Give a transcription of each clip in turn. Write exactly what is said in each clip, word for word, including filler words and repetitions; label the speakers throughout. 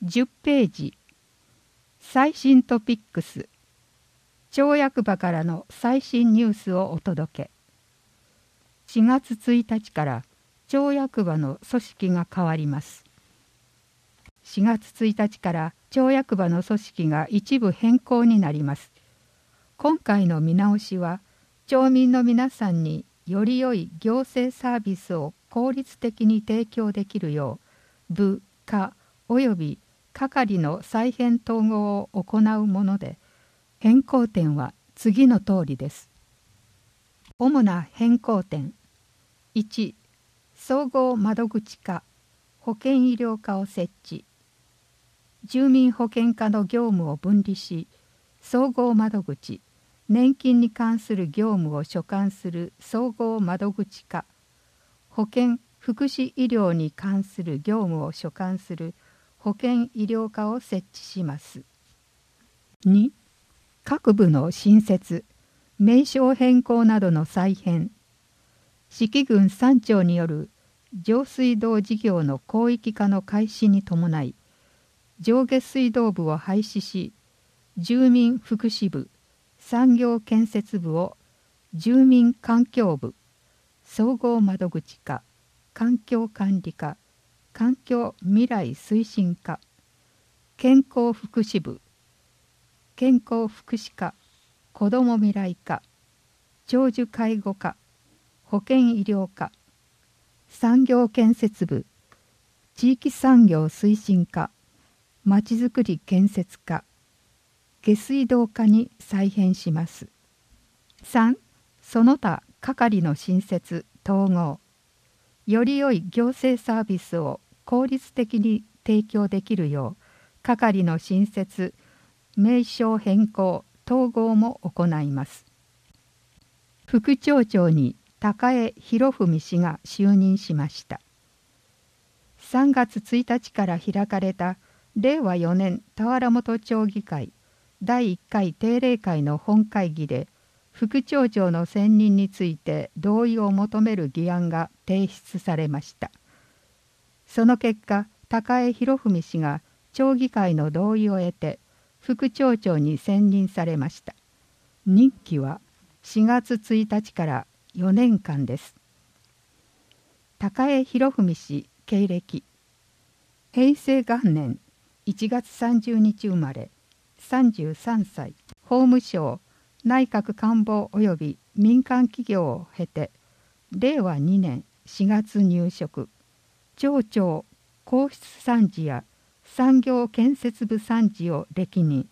Speaker 1: じゅっページ、最新トピックス、町役場からの最新ニュースをお届け。しがつついたちから町役場の組織が変わります。しがつついたちから町役場の組織が一部変更になります。今回の見直しは、町民の皆さんにより良い行政サービスを効率的に提供できるよう、部、課および係の再編統合を行うもので、変更点は次の通りです。主な変更点。いち、総合窓口課、保健医療課を設置。住民保険課の業務を分離し、総合窓口、年金に関する業務を所管する総合窓口課、保健・福祉医療に関する業務を所管する保健医療課を設置します。に、各部の新設、名称変更などの再編、四季郡三町による上水道事業の広域化の開始に伴い、上下水道部を廃止し、住民福祉部、産業建設部を住民環境部、総合窓口課、環境管理課、環境未来推進課、健康福祉部、健康福祉課、子ども未来課、長寿介護課、保健医療課、産業建設部、地域産業推進課、まちづくり建設課、下水道課に再編します。さん、その他係の新設・統合。より良い行政サービスを効率的に提供できるよう、係の新設、名称変更、統合も行います。副町長に高江博文氏が就任しました。さんがつついたちから開かれたれいわよねん田原本町議会だいいっかい定例会の本会議で、副町長の選任について同意を求める議案が提出されました。その結果、高江博文氏が町議会の同意を得て副町長に選任されました。任期はしがつついたちからよねんかんです。高江博文氏経歴。へいせいがんねんいちがつさんじゅうにち生まれ、さんじゅうさんさい、法務省内閣官房及び民間企業を経て、れいわにねんしがつ入職。町長皇室参事や産業建設部参事を歴任。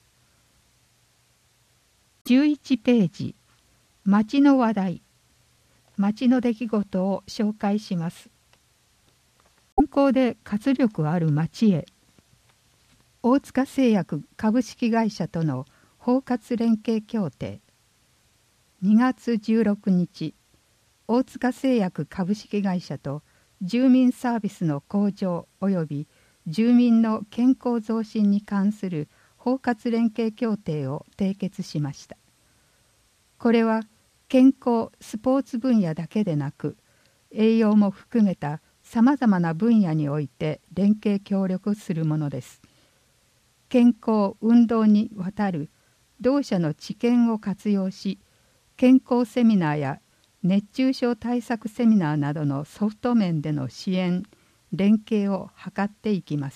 Speaker 1: じゅういちページ、町の話題。町の出来事を紹介します。健康で活力ある町へ。大塚製薬株式会社との包括連携協定。にがつじゅうろくにち、大塚製薬株式会社と住民サービスの向上及び住民の健康増進に関する包括連携協定を締結しました。これは健康・スポーツ分野だけでなく、栄養も含めたさまざまな分野において連携協力するものです。健康・運動にわたる同社の知見を活用し、健康セミナーや熱中症対策セミナーなどのソフト面での支援・連携を図っていきます。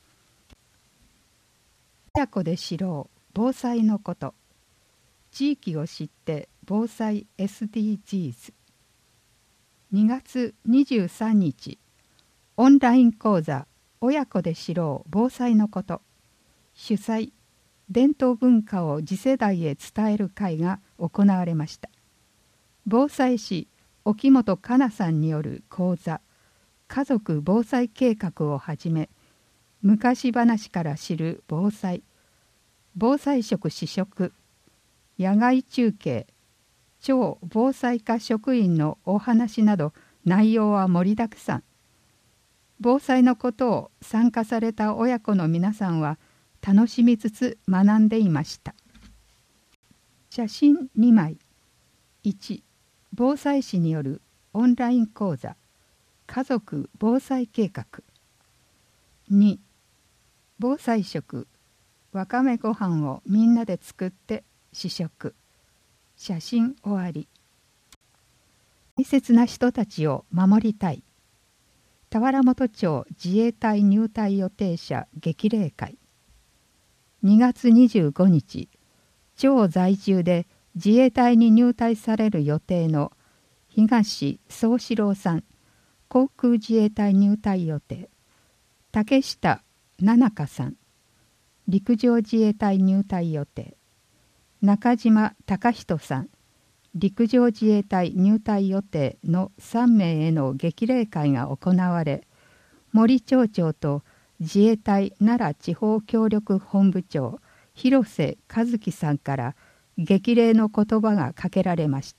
Speaker 1: 親子で知ろう防災のこと。地域を知って防災 エスディージーズ。にがつにじゅうさんにち、オンライン講座親子で知ろう防災のこと。主催、伝統文化を次世代へ伝える会が行われました。防災士沖本香奈さんによる講座、家族防災計画をはじめ、昔話から知る防災、防災食試食、野外中継、超防災課職員のお話など内容は盛りだくさん。防災のことを参加された親子の皆さんは楽しみつつ学んでいました。写真にまい。いち、防災士によるオンライン講座、家族防災計画。に、 防災食わかめご飯をみんなで作って試食。写真終わり。大切な人たちを守りたい。田原本町自衛隊入隊予定者激励会。にがつにじゅうごにち、町在住で自衛隊に入隊される予定の東宗志郎さん、航空自衛隊入隊予定。竹下奈々香さん、陸上自衛隊入隊予定。中島隆人さん、陸上自衛隊入隊予定のさんめいへの激励会が行われ、森町長と自衛隊奈良地方協力本部長広瀬和樹さんから激励の言葉がかけられました。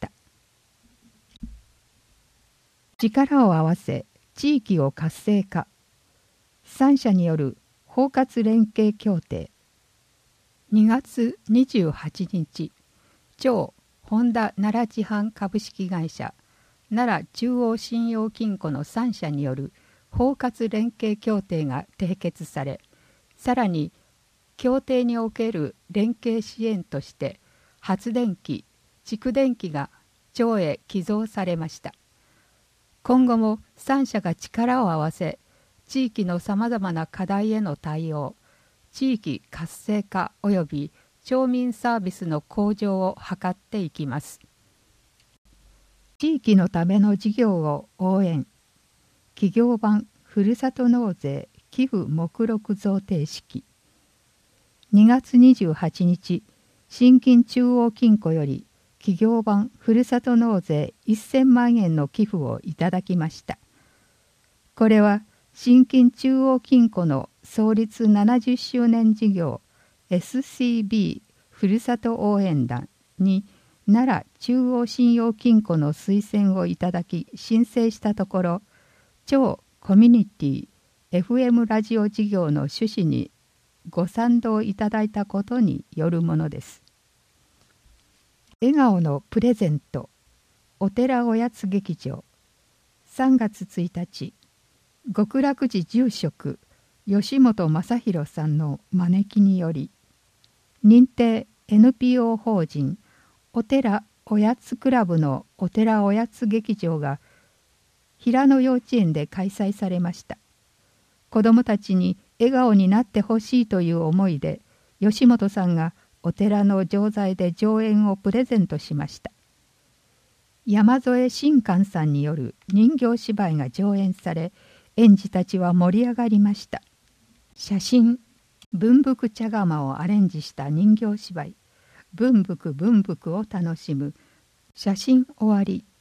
Speaker 1: 力を合わせ地域を活性化。三者による包括連携協定。にがつにじゅうはちにち、町本田奈良自販株式会社、奈良中央信用金庫のさんしゃによる包括連携協定が締結され、さらに協定における連携支援として発電機、蓄電機が町へ寄贈されました。今後もさんしゃが力を合わせ、地域のさまざまな課題への対応、地域活性化及び町民サービスの向上を図っていきます。地域のための事業を応援。企業版ふるさと納税寄付目録贈呈式。にがつにじゅうはちにち、新金中央金庫より企業版ふるさと納税せんまんえんの寄付をいただきました。これは新金中央金庫の創立ななじゅっしゅうねん事業 エスシービー ふるさと応援団に奈良中央信用金庫の推薦をいただき申請したところ、町コミュニティ エフエム ラジオ事業の趣旨にご賛同いただいたことによるものです。笑顔のプレゼントお寺おやつ劇場。さんがつついたち、極楽寺住職吉本正弘さんの招きにより、認定 エヌピーオー 法人お寺おやつクラブのお寺おやつ劇場が平野幼稚園で開催されました。子どもたちに笑顔になってほしいという思いで、吉本さんがお寺の錠剤で上演をプレゼントしました。山添新寛さんによる人形芝居が上演され、園児たちは盛り上がりました。写真、文福茶釜をアレンジした人形芝居、文福文福を楽しむ。写真終わり。